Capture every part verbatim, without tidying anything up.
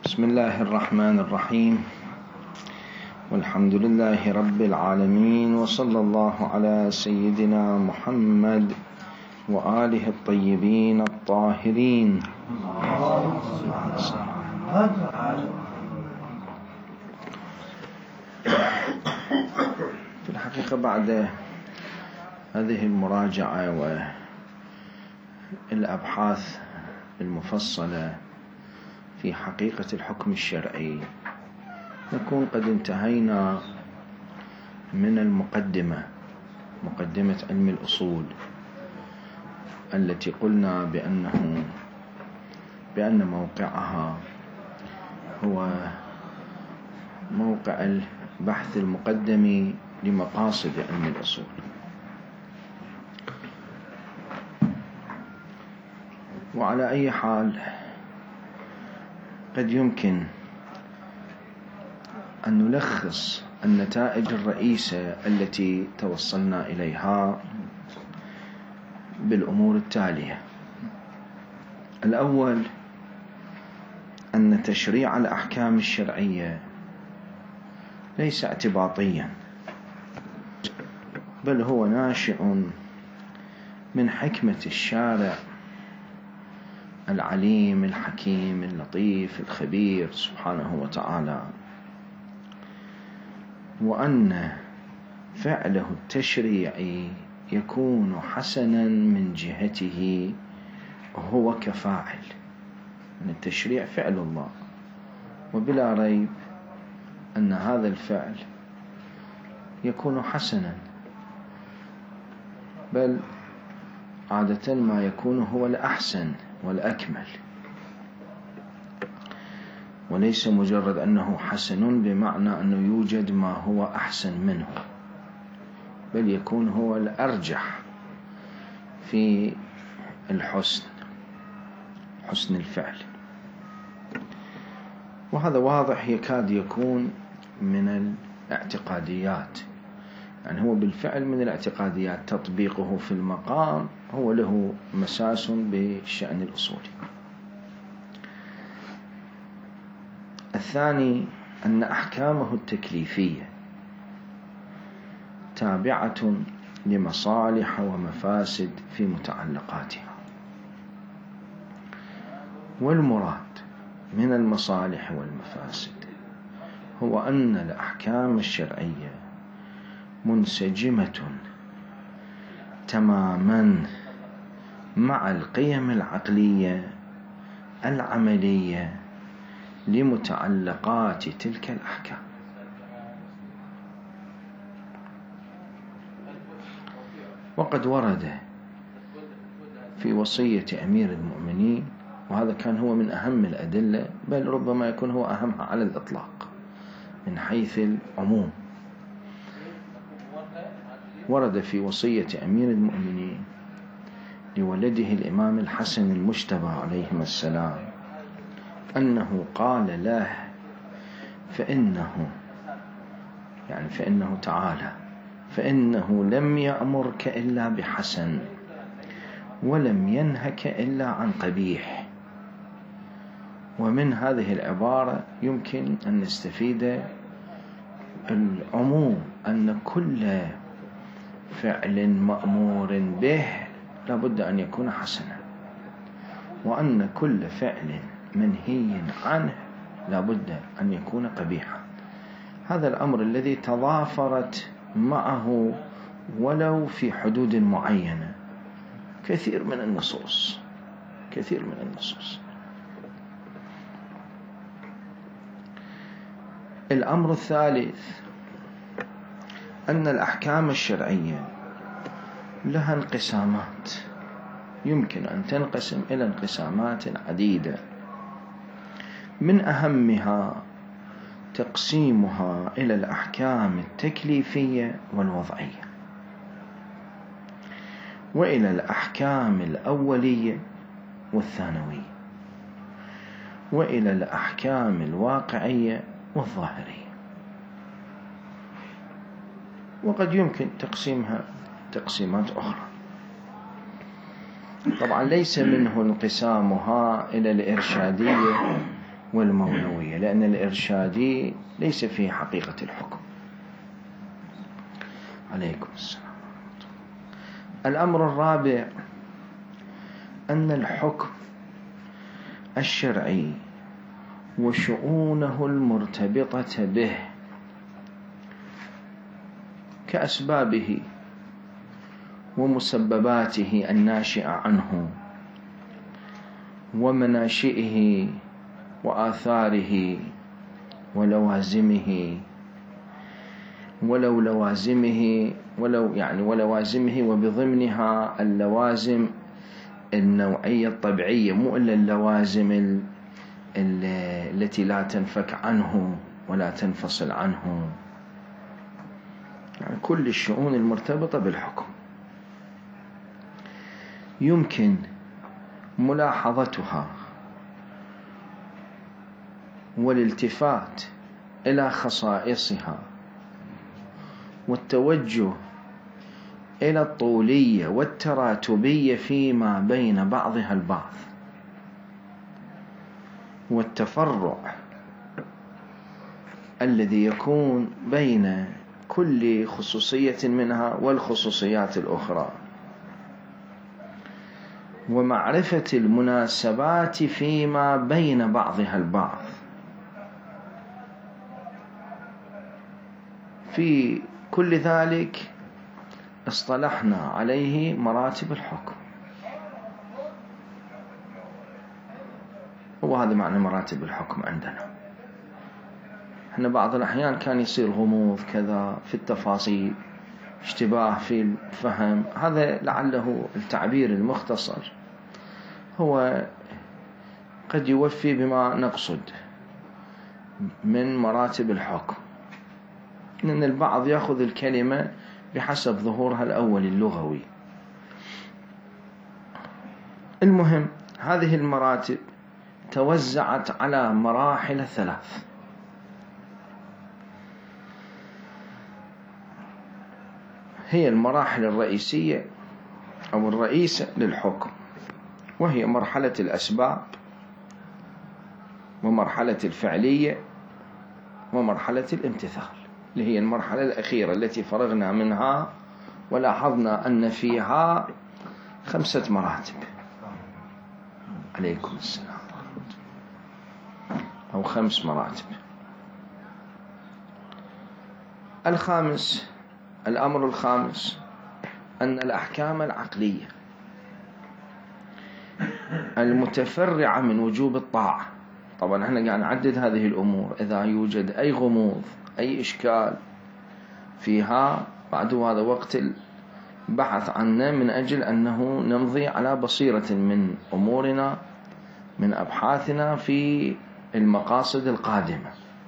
بسم الله الرحمن الرحيم، والحمد لله رب العالمين، وصلى الله على سيدنا محمد وآله الطيبين الطاهرين. في الحقيقة بعد هذه المراجعة والأبحاث المفصلة في حقيقة الحكم الشرعي نكون قد انتهينا من المقدمة مقدمة علم الأصول التي قلنا بأنه بأن موقعها هو موقع البحث المقدم لمقاصد علم الأصول. وعلى أي حال قد يمكن أن نلخص النتائج الرئيسة التي توصلنا إليها بالأمور التالية. الأول، أن تشريع الأحكام الشرعية ليس اعتباطيا، بل هو ناشئ من حكمة الشارع العليم الحكيم اللطيف الخبير سبحانه وتعالى، وأن فعله التشريعي يكون حسنا من جهته هو كفاعل. من التشريع فعل الله، وبلا ريب أن هذا الفعل يكون حسنا، بل عادة ما يكون هو الأحسن والأكمل، وليس مجرد أنه حسن بمعنى أنه يوجد ما هو أحسن منه، بل يكون هو الأرجح في الحسن حسن الفعل. وهذا واضح يكاد يكون من الاعتقاديات، يعني هو بالفعل من الاعتقاديات، تطبيقه في المقام هو له مساس بالشأن الأصولي. الثاني، أن أحكامه التكليفية تابعة لمصالح ومفاسد في متعلقاتها، والمراد من المصالح والمفاسد هو أن الأحكام الشرعية منسجمة تماما مع القيم العقلية العملية لمتعلقات تلك الأحكام. وقد ورد في وصية أمير المؤمنين، وهذا كان هو من أهم الأدلة، بل ربما يكون هو أهمها على الإطلاق من حيث العموم، ورد في وصية أمير المؤمنين لولده الإمام الحسن المجتبى عليهما السلام أنه قال له: فإنه يعني فإنه تعالى فإنه لم يأمرك إلا بحسن، ولم ينهك إلا عن قبيح. ومن هذه العبارة يمكن أن نستفيد العموم، أن كل فعل مأمور به لابد أن يكون حسنا، وأن كل فعل منهي عنه لابد أن يكون قبيحا. هذا الأمر الذي تضافرت معه ولو في حدود معينة كثير من النصوص كثير من النصوص الأمر الثالث، أن الأحكام الشرعية لها انقسامات، يمكن أن تنقسم إلى انقسامات عديدة، من أهمها تقسيمها إلى الأحكام التكليفية والوضعية، وإلى الأحكام الأولية والثانوية، وإلى الأحكام الواقعية والظاهرية. وقد يمكن تقسيمها تقسيمات أخرى. طبعا ليس منه انقسامها إلى الإرشادية والمولوية، لأن الإرشادي ليس فيه حقيقة الحكم. عليكم السلام. الأمر الرابع أن الحكم الشرعي وشؤونه المرتبطة به كأسبابه ومسبباته الناشئة عنه ومناشئه وآثاره ولوازمه ولو لوازمه ولو يعني ولوازمه وبضمنها اللوازم النوعية الطبيعية، مو إلا اللوازم التي لا تنفك عنه ولا تنفصل عنه، يعني كل الشؤون المرتبطة بالحكم يمكن ملاحظتها والالتفات إلى خصائصها والتوجه إلى الطولية والتراتبية فيما بين بعضها البعض والتفرع الذي يكون بين كل خصوصية منها والخصوصيات الأخرى، ومعرفة المناسبات فيما بين بعضها البعض. في كل ذلك اصطلحنا عليه مراتب الحكم، وهذا معنى مراتب الحكم عندنا. احنا بعض الأحيان كان يصير غموض كذا في التفاصيل، اشتباه في الفهم، هذا لعله التعبير المختصر هو قد يوفي بما نقصد من مراتب الحكم، لأن البعض يأخذ الكلمة بحسب ظهورها الأول اللغوي. المهم هذه المراتب توزعت على مراحل ثلاث. هي المراحل الرئيسية أو الرئيسة للحكم، وهي مرحلة الأسباب ومرحلة الفعلية ومرحلة الامتثال، اللي هي المرحلة الأخيرة التي فرغنا منها ولاحظنا أن فيها خمسة مراتب. عليكم السلام. أو خمس مراتب. الخامس، الأمر الخامس أن الأحكام العقلية المتفرعة من وجوب الطاعة، طبعا احنا قاعد نعدد هذه الأمور، إذا يوجد أي غموض أي إشكال فيها بعد هذا وقت البحث عنه، من أجل أنه نمضي على بصيرة من أمورنا من أبحاثنا في المقاصد القادمة.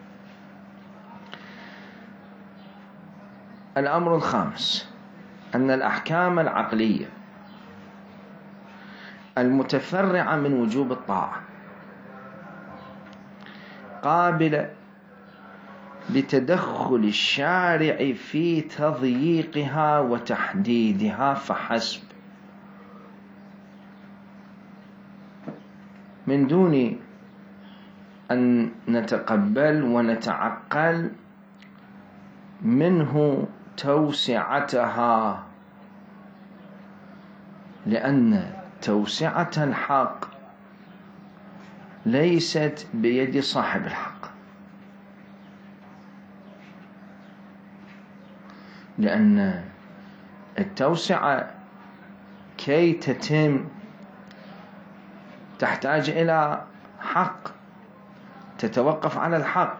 الأمر الخامس أن الأحكام العقلية المتفرعة من وجوب الطاعة قابلة لتدخل الشارع في تضييقها وتحديدها فحسب، من دون أن نتقبل ونتعقل منه توسعتها، لأن توسعة الحق ليست بيد صاحب الحق، لأن التوسعة كي تتم تحتاج إلى حق، تتوقف على الحق،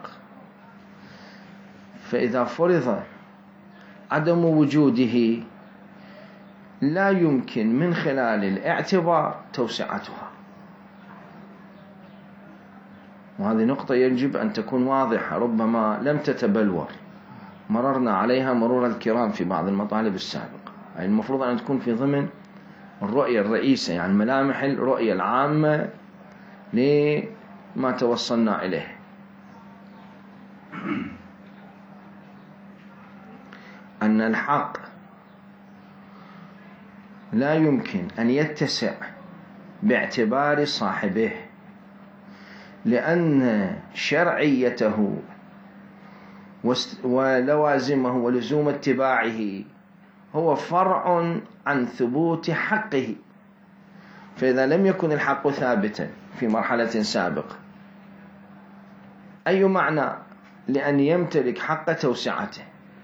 فإذا فرض عدم وجوده لا يمكن من خلال الاعتبار توسعتها. وهذه نقطة يجب أن تكون واضحة، ربما لم تتبلور، مررنا عليها مرور الكرام في بعض المطالب السابقة. يعني المفروض أن تكون في ضمن الرؤية الرئيسة، يعني ملامح الرؤية العامة لما توصلنا إليه. أن الحق لا يمكن أن يتسع باعتبار صاحبه، لأن شرعيته ولوازمه ولزوم اتباعه هو فرع عن ثبوت حقه. فإذا لم يكن الحق ثابتا في مرحلة سابقة، أي معنى لأن يمتلك حق توسعته؟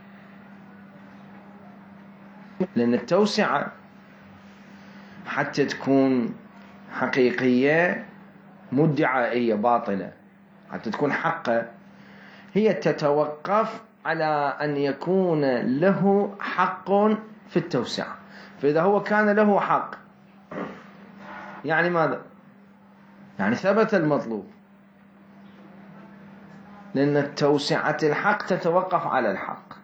لأن التوسعة حتى تكون حقيقية مو ادعائية باطلة، حتى تكون حقة، هي تتوقف على أن يكون له حق في التوسعة. فإذا هو كان له حق، يعني ماذا؟ يعني ثبت المطلوب، لأن التوسعة الحق تتوقف على الحق،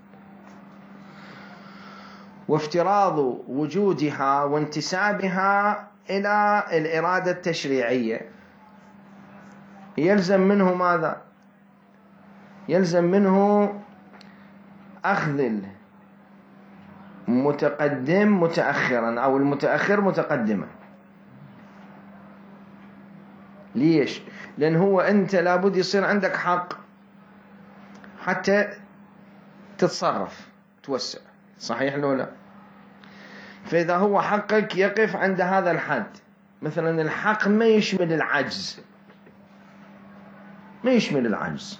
وافتراض وجودها وانتسابها إلى الإرادة التشريعية يلزم منه ماذا؟ يلزم منه أخذ المتقدم متأخرا أو المتأخر متقدما. ليش؟ لأن هو أنت لابد يصير عندك حق حتى تتصرف توسع، صحيح لو لا؟ فإذا هو حقك يقف عند هذا الحد، مثلا الحق ما يشمل العجز، ما يشمل العجز،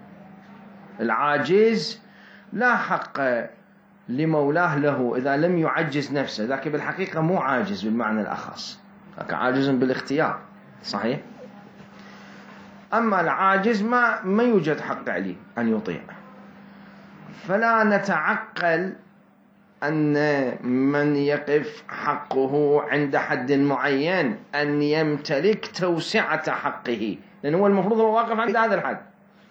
العاجز لا حق لمولاه له إذا لم يعجز نفسه، لكن بالحقيقة مو عاجز بالمعنى الأخص، لكن عاجز بالاختيار، صحيح؟ أما العاجز ما ما يوجد حق عليه أن يطيع. فلا نتعقل أن من يقف حقه عند حد معين أن يمتلك توسعة حقه، لأنه هو المفروض هو واقف عند هذا الحد،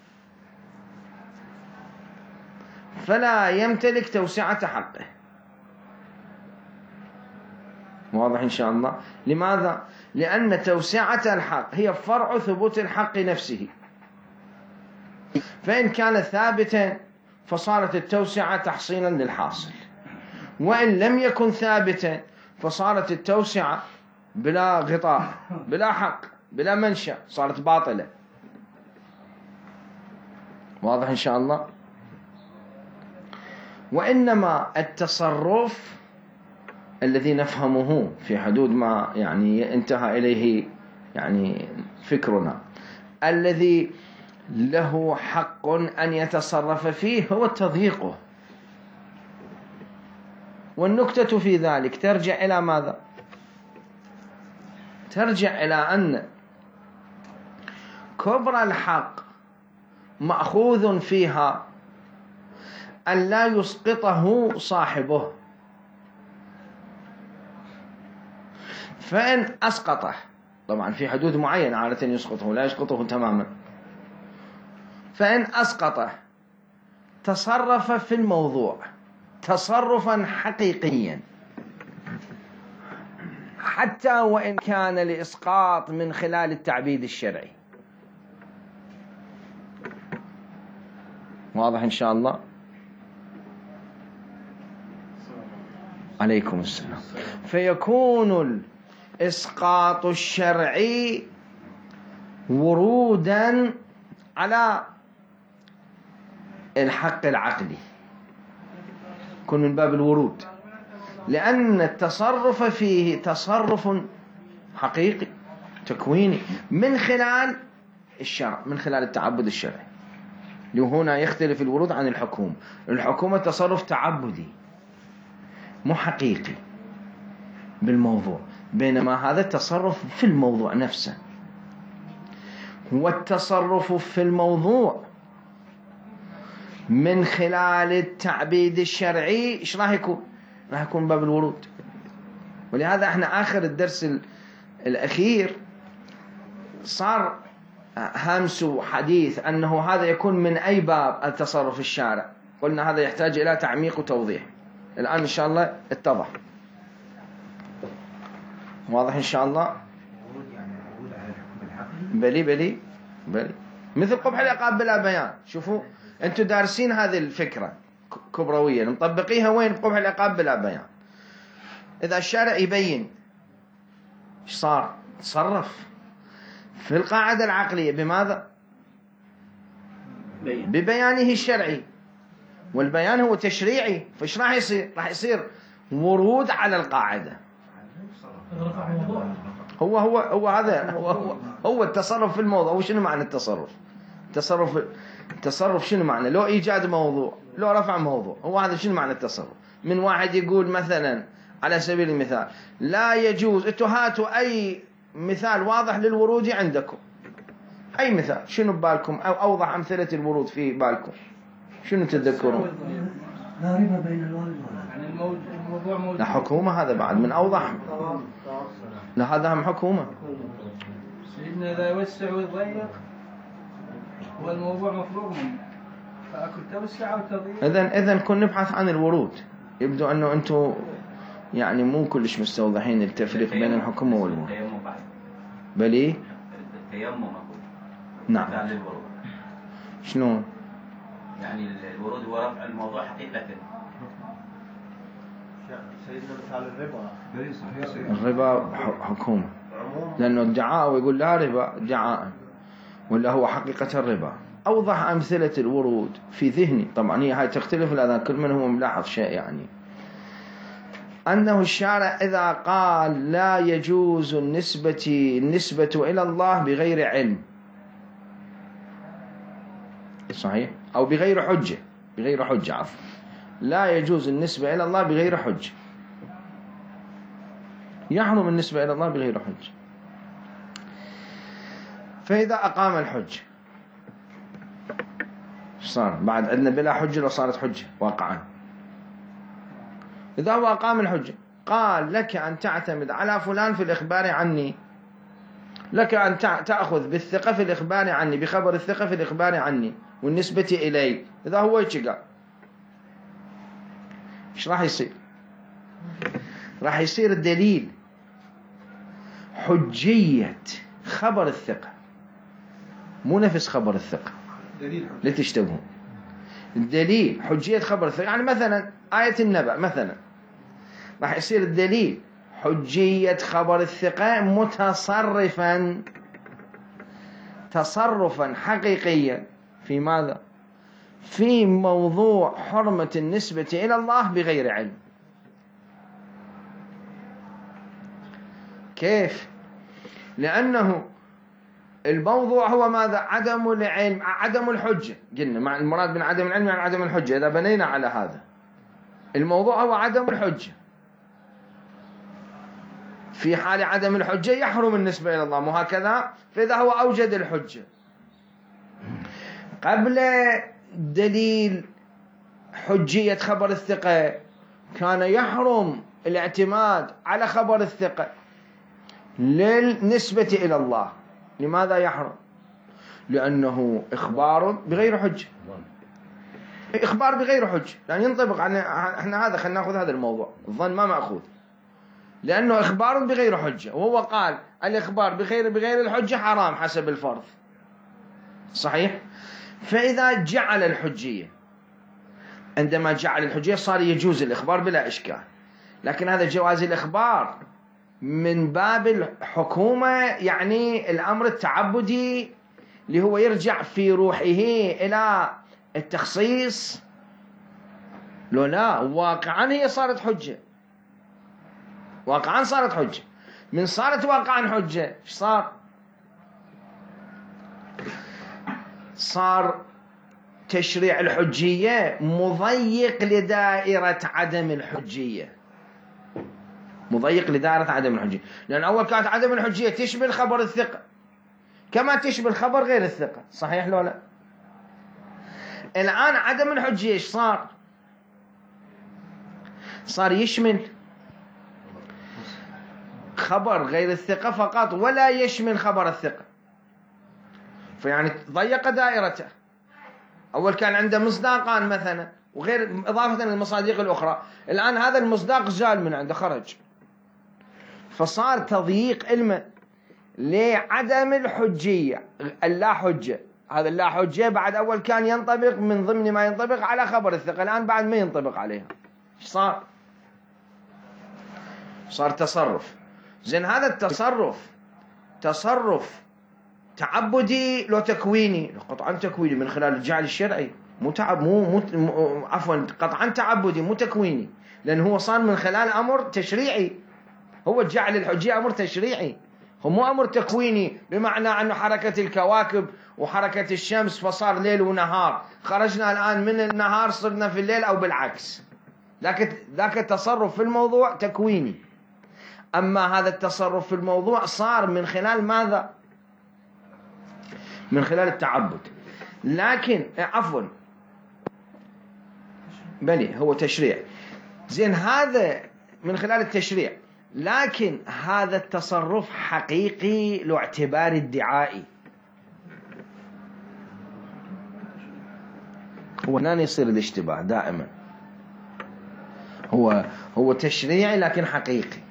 فلا يمتلك توسعة حقه. واضح إن شاء الله؟ لماذا؟ لأن توسعة الحق هي فرع ثبوت الحق نفسه، فإن كان ثابتا فصارت التوسعة تحصيلا للحاصل، وإن لم يكن ثابتا فصارت التوسعة بلا غطاء، بلا حق، بلا منشأ، صارت باطلة. واضح إن شاء الله؟ وإنما التصرف الذي نفهمه في حدود ما يعني انتهى إليه يعني فكرنا، الذي له حق أن يتصرف فيه هو تضييقه. والنكتة في ذلك ترجع إلى ماذا؟ ترجع إلى أن كبر الحق مأخوذ فيها أن لا يسقطه صاحبه، فإن أسقطه، طبعا في حدود معينة عادة يسقطه، لا يسقطه تماما، فإن أسقطه تصرف في الموضوع تصرفا حقيقيا، حتى وإن كان الإسقاط من خلال التعبيد الشرعي. واضح إن شاء الله؟ عليكم السلام. فيكون الإسقاط الشرعي ورودا على الحق العقلي، يكون من باب الورود، لأن التصرف فيه تصرف حقيقي تكويني من خلال الشرع، من خلال التعبد الشرعي. وهنا يختلف الورود عن الحكومة. الحكومة تصرف تعبدي مو حقيقي بالموضوع، بينما هذا التصرف في الموضوع نفسه. والتصرف في الموضوع من خلال التعبيد الشرعي إيش راح يكون؟ راح يكون باب الورود. ولهذا احنا آخر الدرس الأخير صار همس حديث أنه هذا يكون من أي باب التصرف الشارع. قلنا هذا يحتاج إلى تعميق وتوضيح. الآن إن شاء الله اتضح. واضح إن شاء الله؟ بلي بلي بلي مثل قبح العقاب بلا بيان. شوفوا أنتوا دارسين هذه الفكرة كبروية، نطبقيها وين؟ قبح العقاب بلا بيان. إذا الشارع يبين إيش صار؟ تصرف. في القاعدة العقلية بماذا؟ ببيانه الشرعي، والبيان هو تشريعي. فايش راح يصير؟ راح يصير ورود على القاعدة. هو هو هو هذا هو هو, هو التصرف في الموضوع. وشنو معنى التصرف؟ التصرف التصرف شنو معنى؟ لو إيجاد موضوع، لو رفع موضوع، هو هذا شنو معنى التصرف؟ من واحد يقول مثلا على سبيل المثال لا يجوز، انتوا هاتوا أي مثال واضح للورود عندكم، أي مثال شنو ببالكم؟ أو أوضح أمثلة الورود في بالكم شنو تتذكرون؟ لا ربا بين الوالد والولد. يعني الموضوع موجود. لا حكومة، هذا بعد من أوضح. لا هذا هم حكومة. سيدنا إذا يوسع ويضيق والموضوع مفروغ منه، فأكل توسع وتضييق. إذن إذن كن نبحث عن الورود. يبدو أنه أنتم يعني مو كلش مستوضحين التفريق بين الحكومة والورود. بل إيه؟ التيمم أقول. نعم. مثال الورود. شنو؟ يعني الورود هو رفع الموضوع حقيقة. سيدنا مثال الربا. الربا حكومة، لأنه ادعاء ويقول لا ربا ادعاء، ولا هو حقيقة الربا. أوضح أمثلة الورود في ذهني، طبعا هي هاي تختلف الأذان، كل من هو ملاحظ شيء، يعني أنه الشارع إذا قال لا يجوز النسبة النسبة إلى الله بغير علم، صحيح، أو بغير حجة، بغير حجة عفوا، لا يجوز النسبة إلى الله بغير حجة، يحرم النسبة إلى الله بغير حجة. فإذا أقام الحجة صار بعد عندنا بلا حجة، لو صارت حجة واقعا. إذا هو أقام الحجة قال لك أن تعتمد على فلان في الإخبار عني، لك أن تأخذ بالثقة في الإخبار عني، بخبر الثقة في الإخبار عني والنسبة إلي. إذا هو يشقى إيش راح يصير؟ راح يصير الدليل حجية خبر الثقة، مو نفس خبر الثقة، لا تشتبهون. الدليل حجية خبر الثقة، يعني مثلا آية النبأ مثلا، راح يصير الدليل حجية خبر الثقة متصرفا تصرفا حقيقيا في ماذا؟ في موضوع حرمة النسبة إلى الله بغير علم. كيف؟ لأنه الموضوع هو ماذا؟ عدم العلم، عدم الحجة. قلنا مع المراد من عدم العلم يعني عدم الحجة. إذا بنينا على هذا الموضوع هو عدم الحجة، في حال عدم الحجة يحرم النسبة إلى الله، مو هكذا؟ فإذا هو أوجد الحجة قبل دليل حجية خبر الثقة، كان يحرم الاعتماد على خبر الثقة للنسبة إلى الله. لماذا يحرم؟ لأنه إخبار بغير حجة، إخبار بغير حجة، لأن ينطبق عن إحنا هذا. خلينا نأخذ هذا الموضوع، الظن ما مأخوذ، لأنه إخبار بغير حجة، وهو قال الإخبار بغير بغير الحجة حرام حسب الفرض، صحيح؟ فإذا جعل الحجية، عندما جعل الحجية صار يجوز الإخبار بلا إشكال. لكن هذا جواز الإخبار من باب الحكومة، يعني الأمر التعبدي اللي هو يرجع في روحه إلى التخصيص. لو لا، واقعا هي صارت حجة، واقعا صارت حجة. من صارت واقعا حجة ايش صار؟ صار تشريع الحجية مضيق لدائرة عدم الحجية، مضيق لدائرة عدم الحجية. لأن أول كانت عدم الحجية تشمل خبر الثقة كما تشمل خبر غير الثقة، صحيح لو لا؟ الآن عدم الحجية ايش صار؟ صار يشمل خبر غير الثقة فقط ولا يشمل خبر الثقة، فيعني ضيق دائرته. أول كان عنده مصداقان مثلا وغير إضافة للمصادق الأخرى، الآن هذا المصداق زال من عنده، خرج، فصار تضييق علمه لعدم الحجية، اللا حجة. هذا اللا حجة بعد أول كان ينطبق من ضمن ما ينطبق على خبر الثقة، الآن بعد ما ينطبق عليها. إيش صار؟ صار تصرف. زين هذا التصرف تصرف تعبدي لو تكويني؟ قطعا تكويني من خلال الجعل الشرعي، مو تعب مو, مو عفوا قطعا تعبدي مو تكويني، لأن هو صار من خلال أمر تشريعي. هو الجعل الحجية أمر تشريعي، هو مو أمر تكويني بمعنى أنه حركة الكواكب وحركة الشمس فصار ليل ونهار، خرجنا الآن من النهار صرنا في الليل أو بالعكس. ذاك ذاك التصرف في الموضوع تكويني. أما هذا التصرف في الموضوع صار من خلال ماذا؟ من خلال التعبد. لكن عفوا بلي هو تشريع، زين هذا من خلال التشريع، لكن هذا التصرف حقيقي له اعتبار ادعائي. وهنا يصير الاشتباه دائما. هو هو تشريعي لكن حقيقي،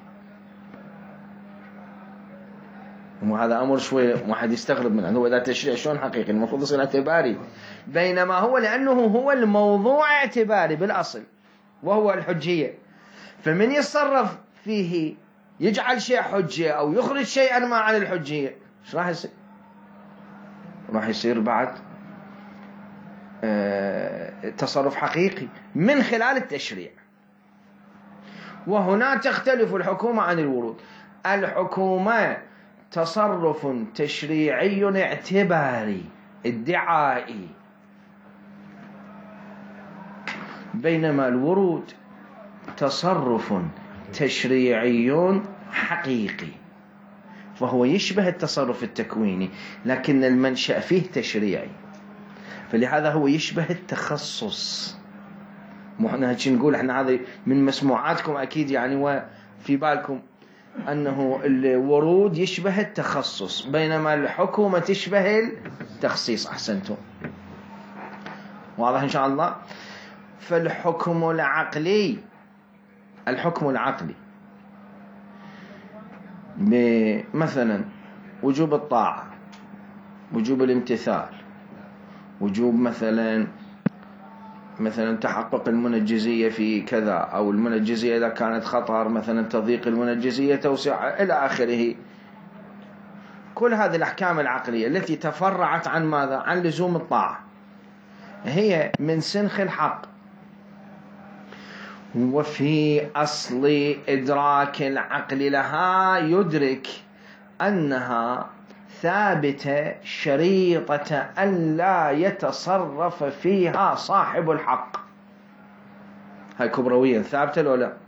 وهذا أمر شوي واحد يستغرب منه. هو إذا تشريع شلون حقيقي؟ المفروض يصير اعتباري، بينما هو لأنه هو الموضوع اعتباري بالأصل وهو الحجية، فمن يتصرف فيه يجعل شيء حجة أو يخرج شيئا ما عن الحجية، ايش راح يصير؟ راح يصير بعد اه تصرف حقيقي من خلال التشريع. وهنا تختلف الحكومة عن الورود. الحكومة تصرف تشريعي اعتباري ادعائي، بينما الورود تصرف تشريعي حقيقي، فهو يشبه التصرف التكويني لكن المنشأ فيه تشريعي، فلهذا هو يشبه التخصص. مو احنا هيك نقول، احنا هذا من مسموعاتكم اكيد يعني وفي بالكم أنه الورود يشبه التخصص بينما الحكومة تشبه التخصيص. أحسنتم، واضح إن شاء الله. فالحكم العقلي الحكم العقلي مثلا وجوب الطاعة، وجوب الامتثال، وجوب مثلا مثلا تحقق المنجزية في كذا، أو المنجزية إذا كانت خطر مثلا تضييق المنجزية توسع إلى آخره. كل هذه الأحكام العقلية التي تفرعت عن ماذا؟ عن لزوم الطاعة، هي من سنخ الحق. وفي أصل إدراك العقل لها يدرك أنها ثابتة شريطة أن لا يتصرف فيها صاحب الحق. هاي كبرويا ثابتة لو لا؟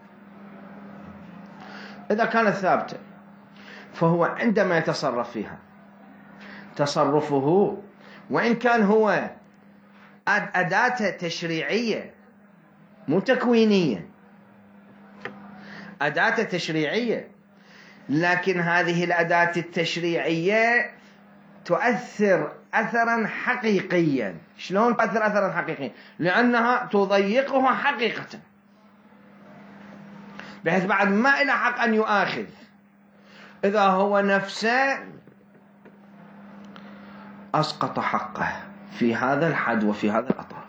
إذا كانت ثابتة فهو عندما يتصرف فيها تصرفه وإن كان هو أداة تشريعية مو تكوينية، أداة تشريعية، لكن هذه الأداة التشريعية تؤثر أثرا حقيقيا. شلون تؤثر أثرا حقيقيا؟ لأنها تضيقها حقيقة، بحيث بعد ما إلى حق أن يؤاخذ إذا هو نفسه أسقط حقه في هذا الحد وفي هذا الأطار.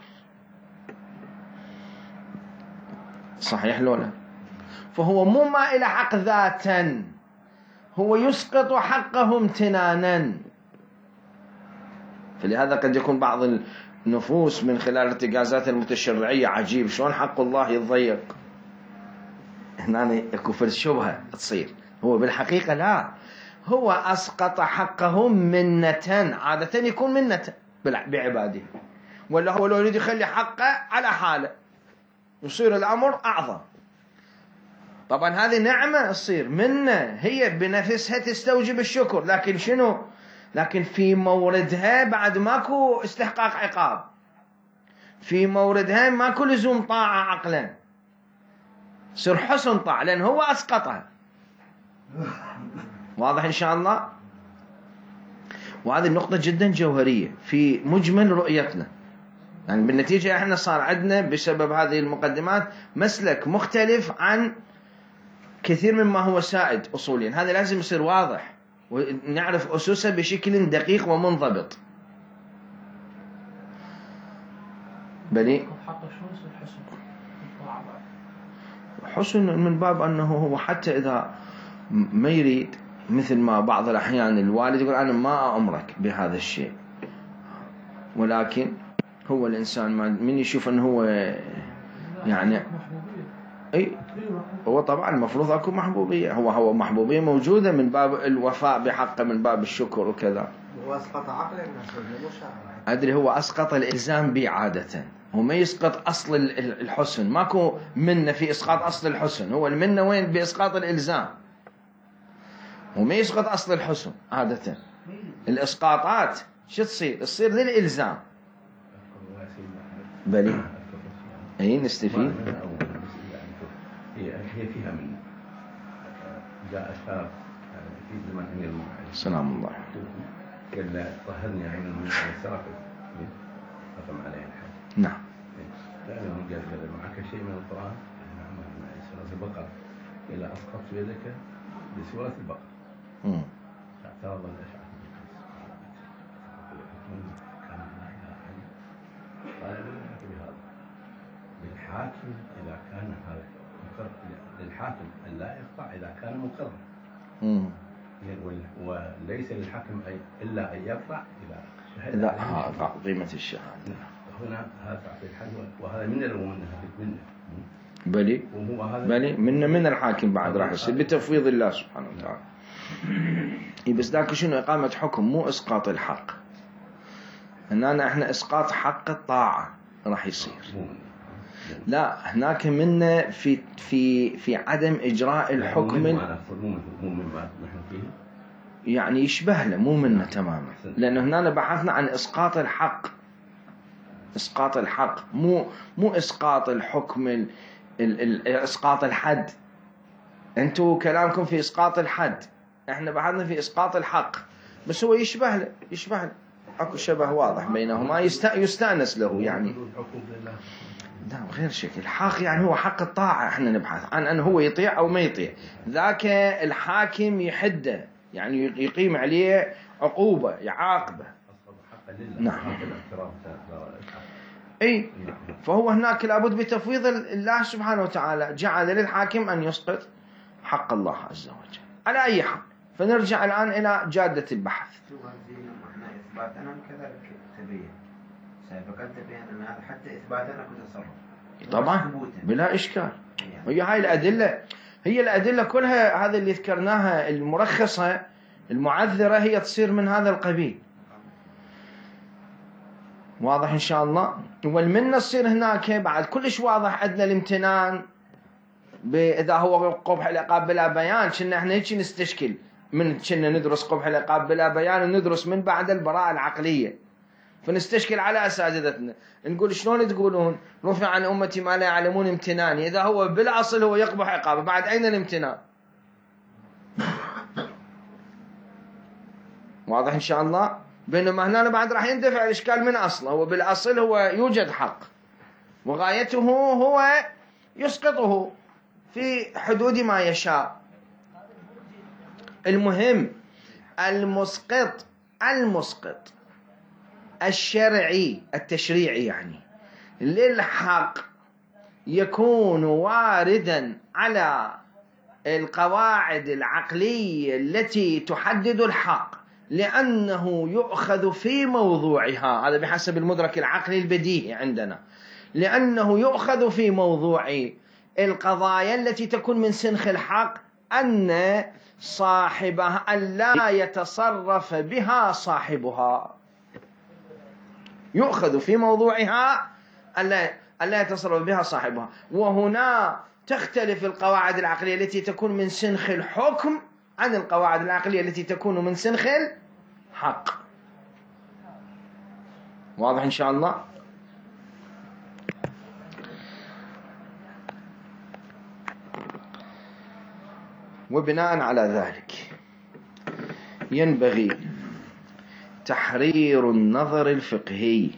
صحيح لولا؟ فهو مو ما إلى حق ذاتا، هو يسقط حقه امتنانا. فلهذا قد يكون بعض النفوس من خلال ارتكازات المتشرعية عجيب شلون حق الله يتضيق، هنا يكون في الشبهة تصير. هو بالحقيقة لا، هو أسقط حقه منة، عادة يكون منة بعباده، ولا هو لو يريد يخلي حقه على حاله يصير الأمر أعظم. طبعا هذه نعمة تصير منة، هي بنفسها تستوجب الشكر، لكن شنو؟ لكن في موردها بعد ماكو استحقاق عقاب، في موردها ماكو لزوم طاعة عقلا، يصير حسن طاعة لأن هو أسقطها. واضح إن شاء الله؟ وهذه النقطة جدا جوهرية في مجمل رؤيتنا. يعني بالنتيجة احنا صار عندنا بسبب هذه المقدمات مسلك مختلف عن كثير مما هو سائد أصوليا. هذا لازم يصير واضح ونعرف أسسه بشكل دقيق ومنضبط. بلي حسن من باب أنه هو حتى إذا ما يريد مثل ما بعض الأحيان الوالد يقول أنا ما أمرك بهذا الشيء، ولكن هو الإنسان من يشوف أنه هو يعني أي هو طبعا المفروض أكون محبوبية، هو هو محبوبية موجودة من باب الوفاء بحقه، من باب الشكر وكذا. هو أسقط عقله مش أدري هو أسقط الإلزام بي عادة، هو ما يسقط أصل الحسن، ماكو منة في إسقاط أصل الحسن، هو المنة وين؟ بإسقاط الإلزام، وما يسقط أصل الحسن عادة. الإسقاطات شو تصير؟ تصير للإلزام. بلي أي نستفيد. هي هي فيها من جاء شاب في زمن أمير المؤمنين سلام الله قال طهرني عين من السرقة ختم عليه الحج. نعم. لأنه قال قال معك شيء من القرآن؟ نعم معي سورة البقرة. إلا أسقطت يدك بسورة البقرة. امم اعترض الأشعث كان لا إله إلا قال لك بهذا للحاكم إذا كان هذا مقر للحاكم أن لا يقطع إذا كان مقرا. امم وليس للحاكم أي إلا أن يقطع إذا شهد. لا ها قيمة الشهادة. هنا هذا تعطي الحج وهذا من الأمانة منه. بلي بلي من من الحاكم بعد راح يصير بتفويض الله سبحانه وتعالى. بس ذاك شنو إقامة حكم مو إسقاط الحق. هنا احنا إسقاط حق الطاعة راح يصير. لا هناك منا في في في عدم إجراء الحكم، يعني يشبه له مو منه تماما، لأنه هنا بحثنا عن إسقاط الحق. إسقاط الحق مو مو إسقاط الحكم ال ال ال إسقاط الحد. أنتوا كلامكم في إسقاط الحد، إحنا بحثنا في إسقاط الحق، بس هو يشبه له يشبه له أكو شبه واضح بينهما يستأنس له يعني. لا غير شكل الحق يعني هو حق الطاعة، إحنا نبحث عن أنه هو يطيع أو ما يطيع. ذاك الحاكم يحده يعني يقيم عليه عقوبة يعاقبه. نعم. أي فهو هناك لابد بتفويض الله سبحانه وتعالى، جعل للحاكم أن يسقط حق الله عز وجل على أي حال. فنرجع الآن إلى جادة البحث. احنا إثباتنا كذلك تبين سابقا تبين أن هذا حتى إثباتنا كتصرف طبعا بلا إشكال. هي هاي الأدلة هي الأدلة كلها هذا اللي ذكرناها المرخصة المعذرة هي تصير من هذا القبيل. واضح إن شاء الله. والمنة تصير هناك بعد كلش واضح عندنا الامتنان إذا هو قبح العقاب بلا بيان. كنا احنا هيك نستشكل من كنا ندرس قبح العقاب بلا بيان وندرس من بعد البراءة العقلية، فنستشكل على أساتذتنا نقول شلون تقولون رفع عن أمتي ما لا يعلمون امتناني، إذا هو بالأصل هو يقبح عقابه بعد أين الامتنان؟ واضح إن شاء الله. بينما هنا بعد راح يندفع الإشكال من أصله، هو بالأصل هو يوجد حق وغايته هو يسقطه في حدود ما يشاء. المهم المسقط المسقط الشرعي التشريعي يعني للحق يكون واردا على القواعد العقلية التي تحدد الحق، لأنه يؤخذ في موضوعها. هذا بحسب المدرك العقلي البديهي عندنا، لأنه يؤخذ في موضوع القضايا التي تكون من سنخ الحق أن صاحبها أن لا يتصرف بها صاحبها. يؤخذ في موضوعها أن لا يتصرف بها صاحبها. وهنا تختلف القواعد العقلية التي تكون من سنخ الحكم عن القواعد العقلية التي تكون من سنخ الحق. واضح إن شاء الله. وبناء على ذلك ينبغي تحرير النظر الفقهي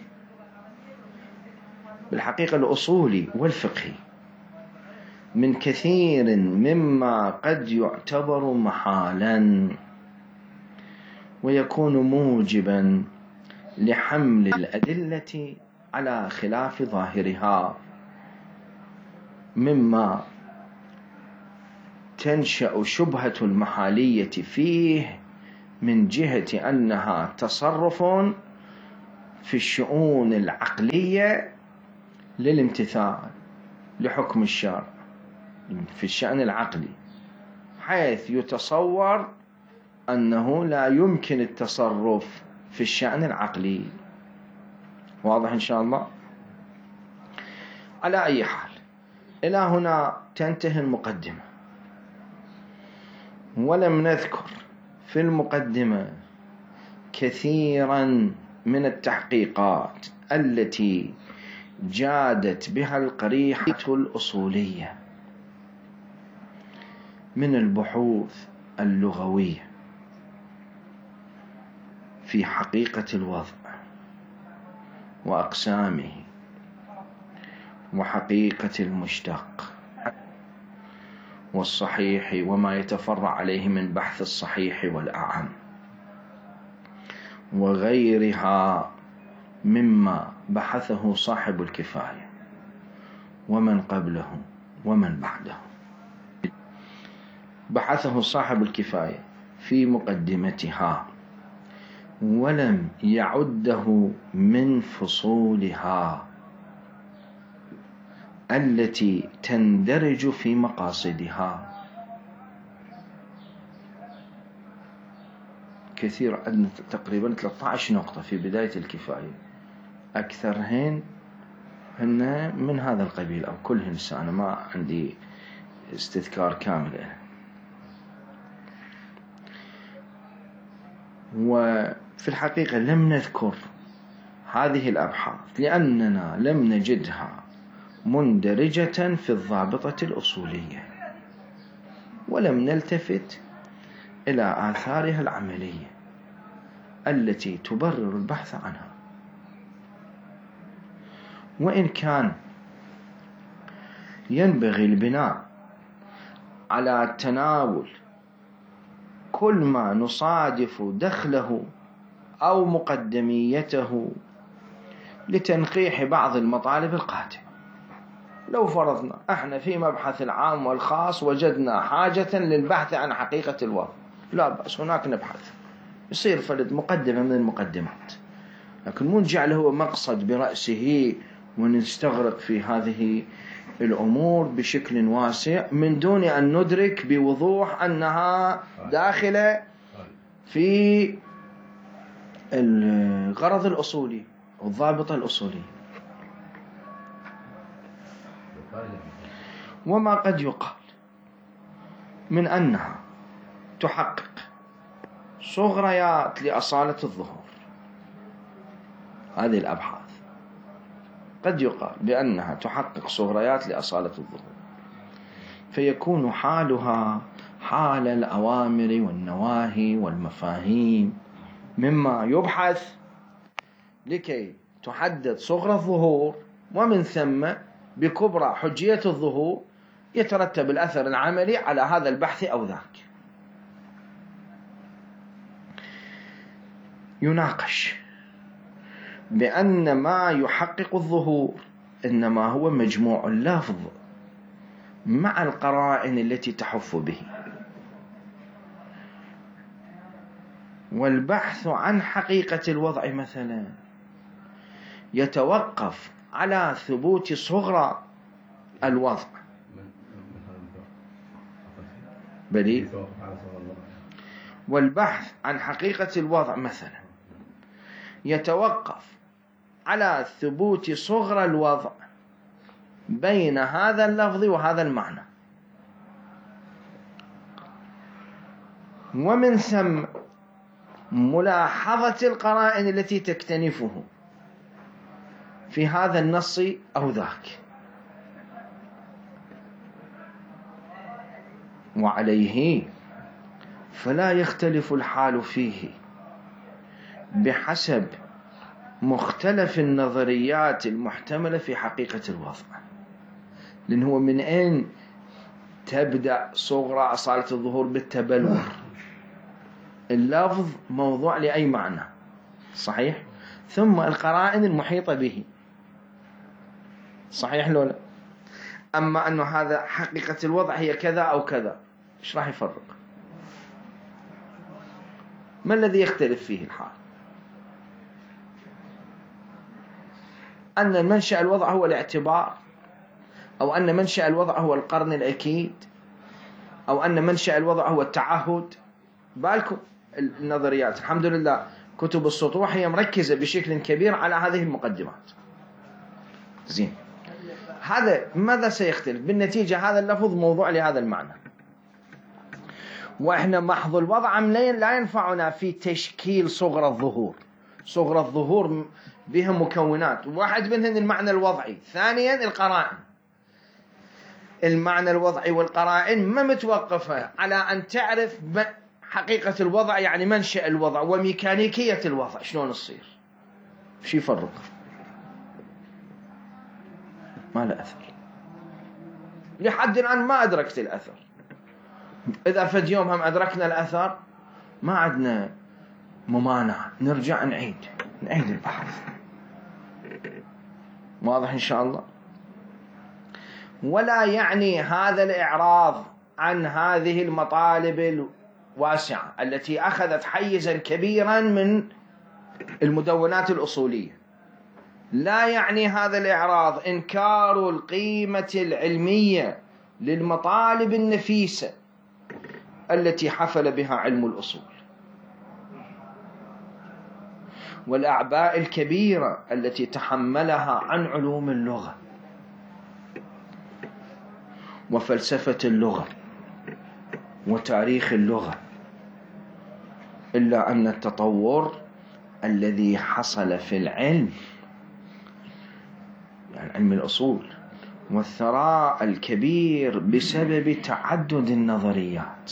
بالحقيقة الأصولي والفقهي من كثير مما قد يعتبر محالا ويكون موجبا لحمل الأدلة على خلاف ظاهرها، مما تنشأ شبهة المحالية فيه من جهة أنها تصرف في الشؤون العقلية للامتثال لحكم الشارع في الشأن العقلي، حيث يتصور أنه لا يمكن التصرف في الشأن العقلي. واضح إن شاء الله؟ على أي حال، إلى هنا تنتهي المقدمة، ولم نذكر في المقدمة كثيرا من التحقيقات التي جادت بها القريحة الأصولية من البحوث اللغوية في حقيقة الوضع وأقسامه وحقيقة المشتق والصحيح وما يتفرع عليه من بحث الصحيح والأعم وغيرها مما بحثه صاحب الكفاية ومن قبله ومن بعده. بحثه صاحب الكفاية في مقدمتها ولم يعده من فصولها التي تندرج في مقاصدها. كثير، عندنا تقريبا ثلاثة عشر نقطة في بداية الكفاية، أكثرهن هن من هذا القبيل أو كلهن، أنا ما عندي استذكار كامل. وفي الحقيقة لم نذكر هذه الأبحاث لأننا لم نجدها مندرجة في الضابطة الأصولية، ولم نلتفت إلى آثارها العملية التي تبرر البحث عنها. وإن كان ينبغي البناء على تناول كل ما نصادف دخله أو مقدميته لتنقيح بعض المطالب القادمة. لو فرضنا احنا في مبحث العام والخاص وجدنا حاجة للبحث عن حقيقة الوضع، لا بأس، هناك نبحث، يصير فلد مقدمة من المقدمات، لكن مو نجعله هو مقصد برأسه ونستغرق في هذه الأمور بشكل واسع من دون أن ندرك بوضوح أنها داخلة في الغرض الأصولي والضابط الأصولي. وما قد يقال من أنها تحقق صغريات لأصالة الظهور، هذه الأبحاث قد يقال بأنها تحقق صغريات لأصالة الظهور، فيكون حالها حال الأوامر والنواهي والمفاهيم مما يبحث لكي تحدد صغر الظهور، ومن ثم بكبرى حجية الظهور يترتب الأثر العملي على هذا البحث أو ذاك. يناقش بأن ما يحقق الظهور إنما هو مجموع اللفظ مع القرائن التي تحف به، والبحث عن حقيقة الوضع مثلا يتوقف على ثبوت صغرى الوضع بلي، والبحث عن حقيقة الوضع مثلا يتوقف على ثبوت صغرى الوضع بين هذا اللفظ وهذا المعنى، ومن ثم ملاحظة القرائن التي تكتنفه في هذا النص أو ذاك. وعليه فلا يختلف الحال فيه بحسب مختلف النظريات المحتملة في حقيقة الوضع، لأنه من أين تبدأ صغرى أصالة الظهور؟ بالتبلور، اللفظ موضوع لأي معنى صحيح، ثم القرائن المحيطة به صحيح لولا. أما أنه هذا حقيقة الوضع هي كذا أو كذا، إيش راح يفرق؟ ما الذي يختلف فيه الحال؟ أن المنشأ الوضع هو الاعتبار، أو أن منشأ الوضع هو القرن الأكيد، أو أن منشأ الوضع هو التعهد. بالكم النظريات الحمد لله كتب السطوح هي مركزة بشكل كبير على هذه المقدمات. زين، هذا ماذا سيختلف؟ بالنتيجة هذا اللفظ موضوع لهذا المعنى، وإحنا محض الوضع لا ينفعنا في تشكيل صغرى الظهور. صغرى الظهور بها مكونات، واحد منهن المعنى الوضعي، ثانيا القرائن. المعنى الوضعي والقرائن ما متوقفة على أن تعرف حقيقة الوضع، يعني منشأ الوضع وميكانيكية الوضع شلون تصير. شو يفرق؟ ما له أثر لحد الآن. ما أدركت الأثر. إذا فد يوم هم أدركنا الأثر ما عندنا ممانع، نرجع نعيد نعيد البحث. واضح إن شاء الله؟ ولا يعني هذا الإعراض عن هذه المطالب الواسعة التي أخذت حيزا كبيرا من المدونات الأصولية، لا يعني هذا الإعراض إنكار القيمة العلمية للمطالب النفيسة التي حفل بها علم الأصول، والأعباء الكبيرة التي تحملها عن علوم اللغة وفلسفة اللغة وتاريخ اللغة. إلا أن التطور الذي حصل في العلم، يعني علم الأصول، والثراء الكبير بسبب تعدد النظريات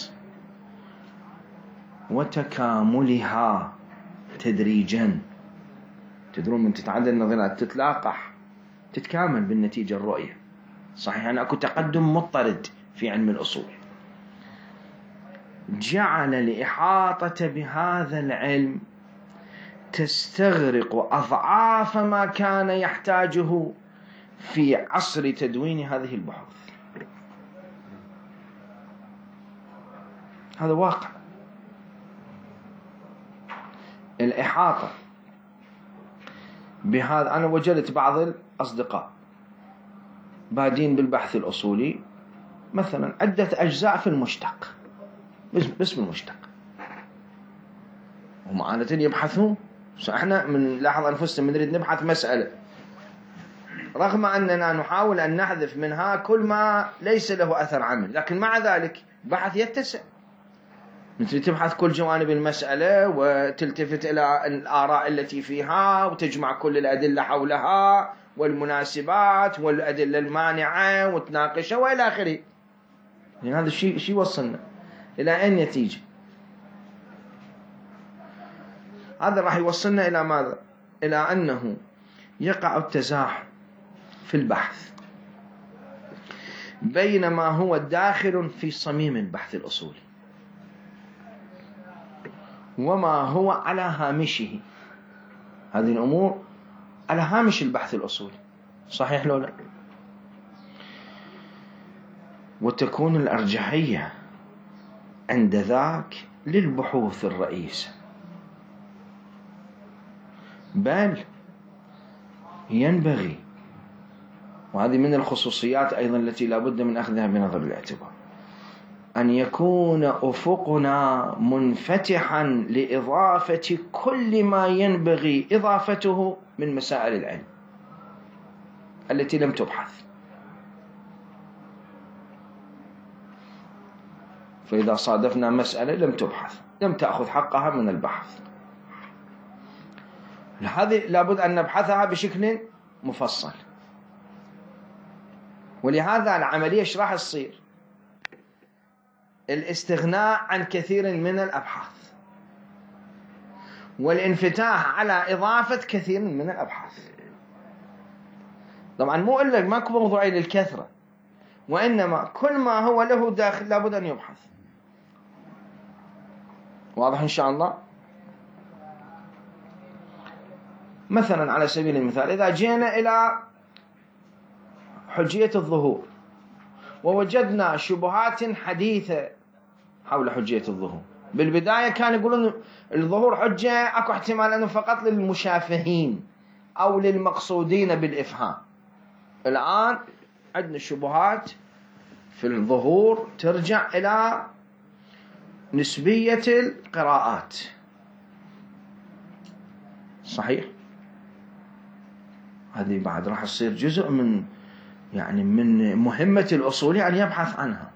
وتكاملها تدريجا. تدرون من تتعدد النظريات تتلاقح تتكامل بالنتيجة الرؤية. صحيح أن أكو تقدم مضطرد في علم الأصول، جعل الإحاطة بهذا العلم تستغرق أضعاف ما كان يحتاجه في عصر تدوين هذه البحوث. هذا واقع. الإحاطة بهذا، أنا وجدت بعض الأصدقاء بادين بالبحث الأصولي مثلا عدة أجزاء في المشتق، باسم المشتق، هم عادة يبحثون. احنا من لاحظ أنفسنا من نريد نبحث مسألة، رغم أننا نحاول أن نحذف منها كل ما ليس له أثر عمل، لكن مع ذلك بحث يتسع. مثل تبحث كل جوانب المسألة وتلتفت إلى الآراء التي فيها وتجمع كل الأدلة حولها والمناسبات والأدلة المانعة وتناقشها وإلى آخره. يعني هذا الشيء شيء وصلنا إلى أين يتيجي؟ هذا راح يوصلنا إلى ماذا؟ إلى أنه يقع التزاحم في البحث بين ما هو داخل في صميم البحث الأصولي وما هو على هامشه. هذه الأمور على هامش البحث الأصولي، صحيح لو لا؟ وتكون الأرجحية عند ذاك للبحوث الرئيسة، بل ينبغي، وهذه من الخصوصيات أيضا التي لا بد من أخذها بنظر الاعتبار، أن يكون أفقنا منفتحا لإضافة كل ما ينبغي إضافته من مسائل العلم التي لم تبحث. فإذا صادفنا مسألة لم تبحث، لم تأخذ حقها من البحث، هذه لابد أن نبحثها بشكل مفصل. ولهذا العملية ايش راح تصير؟ الاستغناء عن كثير من الأبحاث والانفتاح على إضافة كثير من الأبحاث. طبعا مو إلا ماكو موضوعي للكثرة، وإنما كل ما هو له داخل لابد أن يبحث. واضح إن شاء الله؟ مثلا على سبيل المثال إذا جينا إلى حجية الظهور ووجدنا شبهات حديثة حول حجية الظهور. بالبداية كان يقولون الظهور حجة أكو احتمال أنه فقط للمشافهين أو للمقصودين بالإفهام. الآن عندنا شبهات في الظهور ترجع إلى نسبية القراءات. صحيح؟ هذه بعد راح تصير جزء من يعني من مهمة الأصولي أن يبحث عنها.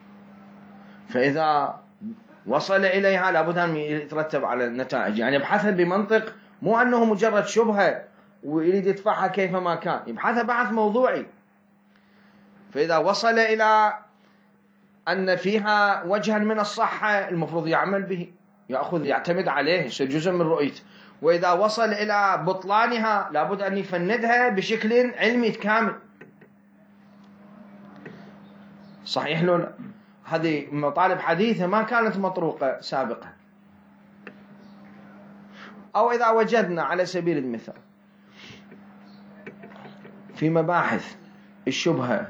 فإذا وصل إليها لابد أن يترتب على النتائج، يعني يبحثها بمنطق، مو أنه مجرد شبهة ويريد يدفعها كيفما كان، يبحثها بحث موضوعي. فإذا وصل إلى أن فيها وجها من الصحة المفروض يعمل به، يأخذ يعتمد عليه، يصير جزء من رؤيته. وإذا وصل إلى بطلانها لابد أن يفندها بشكل علمي كامل. صحيح لو هذه مطالب حديثة ما كانت مطروقة سابقا. أو إذا وجدنا على سبيل المثال في مباحث الشبهة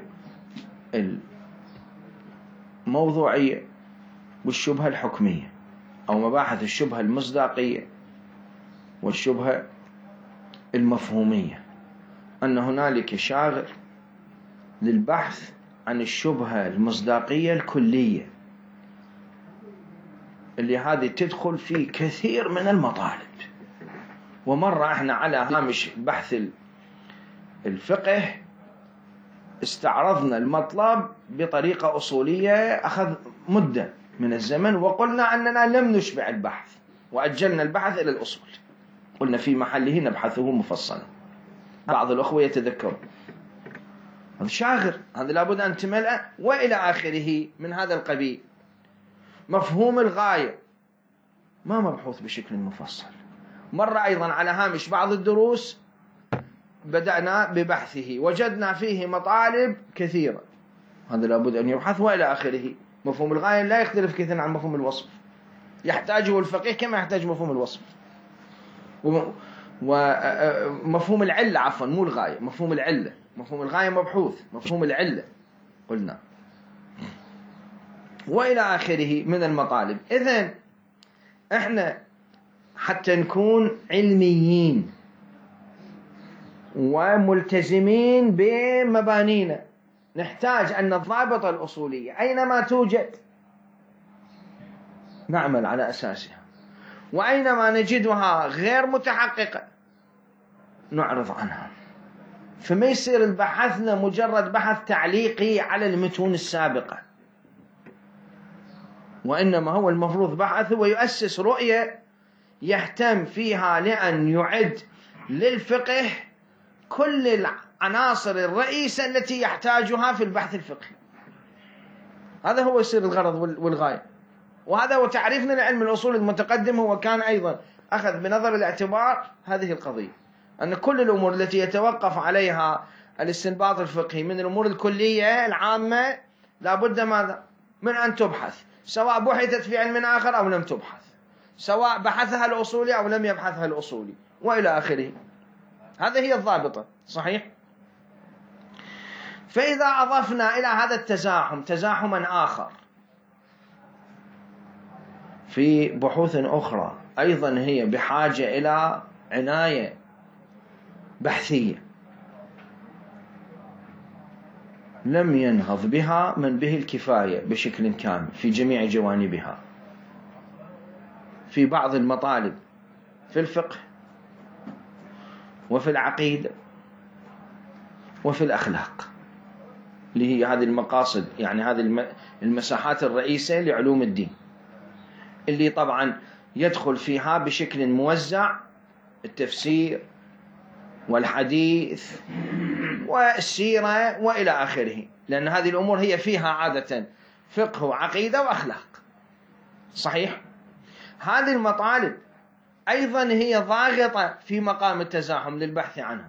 الموضوعية والشبهة الحكمية، أو مباحث الشبهة المصداقية والشبهة المفهومية، أن هنالك شاغر للبحث عن الشبهة المصداقية الكلية اللي هذه تدخل في كثير من المطالب. ومرة احنا على هامش بحث الفقه استعرضنا المطلب بطريقة أصولية أخذ مدة من الزمن، وقلنا أننا لم نشبع البحث وأجلنا البحث إلى الأصول، قلنا في محله نبحثه مفصلا. بعض الأخوة يتذكرون هذا شاغر، هذا لابد أن تملأ وإلى آخره من هذا القبيل. مفهوم الغاية ما مبحوث بشكل مفصل. مرة أيضا على هامش بعض الدروس بدأنا ببحثه، وجدنا فيه مطالب كثيرة، هذا لابد أن يبحث وإلى آخره. مفهوم الغاية لا يختلف كثيرا عن مفهوم الوصف، يحتاجه الفقيه كما يحتاج مفهوم الوصف. ومفهوم العلة عفوا مو الغاية، مفهوم العلة، مفهوم الغاية مبحوث، مفهوم العلة قلنا وإلى آخره من المطالب. إذن إحنا حتى نكون علميين وملتزمين بمبانينا نحتاج أن الضابطة الأصولية أينما توجد نعمل على أساسها، وأينما نجدها غير متحققة نعرض عنها. فما يصير البحثنا مجرد بحث تعليقي على المتون السابقة، وإنما هو المفروض بحث ويؤسس رؤية يهتم فيها لأن يعد للفقه كل العناصر الرئيسة التي يحتاجها في البحث الفقهي. هذا هو يصير الغرض والغاية. وهذا هو تعريفنا لعلم الأصول المتقدم، هو كان أيضا أخذ بنظر الاعتبار هذه القضية، أن كل الأمور التي يتوقف عليها الاستنباط الفقهي من الأمور الكلية العامة لابد ماذا؟ من أن تبحث، سواء بحثت في علم آخر أو لم تبحث، سواء بحثها الأصولي أو لم يبحثها الأصولي وإلى آخره. هذه هي الضابطة. صحيح؟ فإذا أضفنا إلى هذا التزاحم تزاحما آخر في بحوث أخرى أيضا هي بحاجة إلى عناية بحثية لم ينهض بها من به الكفاية بشكل كامل في جميع جوانبها، في بعض المطالب في الفقه وفي العقيدة وفي الأخلاق، اللي هي هذه المقاصد، يعني هذه المساحات الرئيسة لعلوم الدين، اللي طبعا يدخل فيها بشكل موزع التفسير والحديث والسيرة وإلى آخره، لأن هذه الأمور هي فيها عادة فقه وعقيدة وأخلاق. صحيح؟ هذه المطالب أيضا هي ضاغطة في مقام التزاحم للبحث عنها.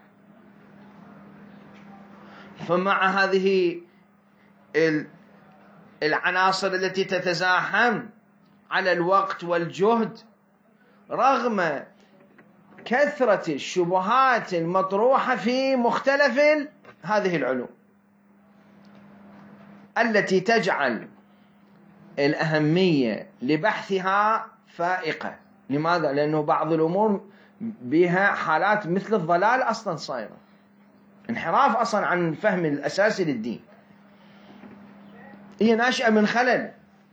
فمع هذه العناصر التي تتزاحم على الوقت والجهد، رغم كثرة الشبهات المطروحة في مختلف هذه العلوم التي تجعل الأهمية لبحثها فائقة. لماذا؟ لأنه بعض الأمور بها حالات مثل الضلال أصلا صايرة، انحراف أصلا عن الفهم الأساسي للدين، هي ناشئة من خلل.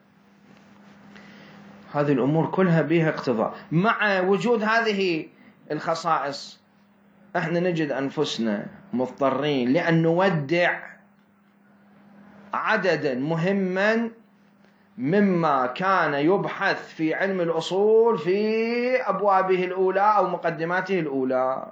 هذه الأمور كلها بها اقتضاء. مع وجود هذه الخصائص احنا نجد أنفسنا مضطرين لأن نودع عددا مهما مما كان يبحث في علم الأصول في أبوابه الأولى أو مقدماته الأولى،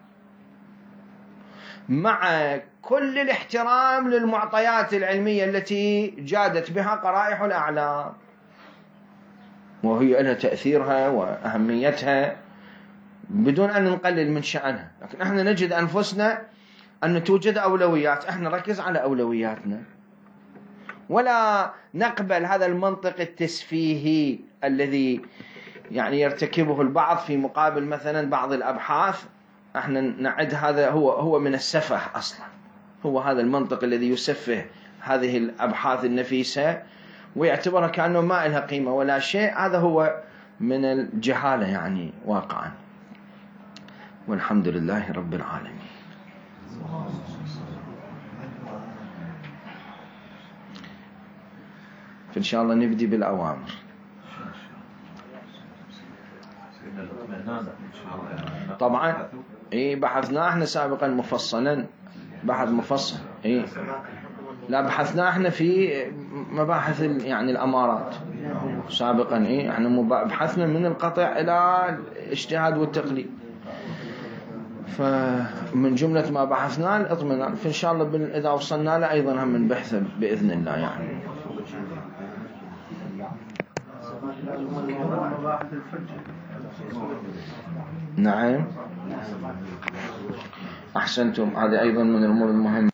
مع كل الاحترام للمعطيات العلمية التي جادت بها قرائح الأعلام وهي لها تأثيرها وأهميتها بدون أن نقلل من شأنها. لكن احنا نجد أنفسنا أن توجد أولويات، احنا نركز على أولوياتنا ولا نقبل هذا المنطق التسفيهي الذي يعني يرتكبه البعض في مقابل مثلا بعض الأبحاث. احنا نعد هذا هو هو من السفه أصلا، هو هذا المنطق الذي يسفه هذه الأبحاث النفيسة ويعتبرها كأنه ما لها قيمة ولا شيء. هذا هو من الجهالة يعني واقعا. والحمد لله رب العالمين. فإن شاء الله نبدي بالأوامر. طبعا إيه بحثنا احنا سابقا مفصلا، بحث مفصل. إيه لا بحثنا احنا في مباحث يعني الأمارات سابقا. إيه احنا بحثنا من القطع إلى الاجتهاد والتقليد، فمن جملة ما بحثناه الإطمئنان. فإن شاء الله إذا وصلنا له أيضا هم من بحث بإذن الله يعني. نعم أحسنتم، هذه أيضا من الأمور المهمة.